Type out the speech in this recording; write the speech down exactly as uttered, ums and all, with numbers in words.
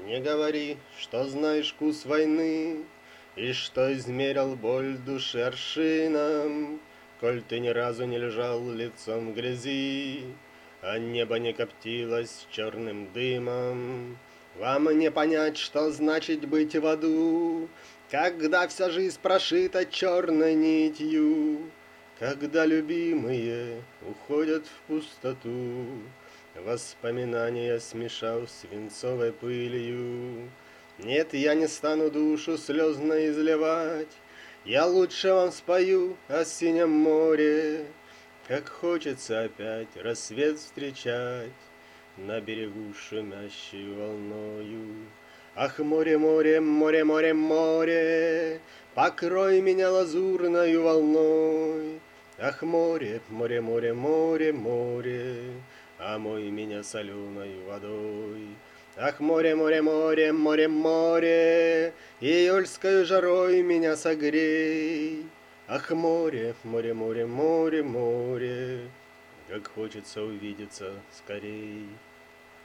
Не говори, что знаешь вкус войны, И что измерил боль души аршином, Коль ты ни разу не лежал лицом в грязи, А небо не коптилось черным дымом. Вам не понять, что значит быть в аду, Когда вся жизнь прошита черной нитью, Когда любимые уходят в пустоту, Воспоминания смешав свинцовой пылью. Нет, я не стану душу слезно изливать, Я лучше вам спою о синем море, Как хочется опять рассвет встречать На берегу шумящей волною. Ах, море, море, море, море, море, Покрой меня лазурною волной. Ах, море, море, море, море, море, Омой меня соленой водой. Ах, море, море, море, море, море, Июльскою жарой меня согрей. Ах, море, море, море, море, море, Как хочется увидеться скорей.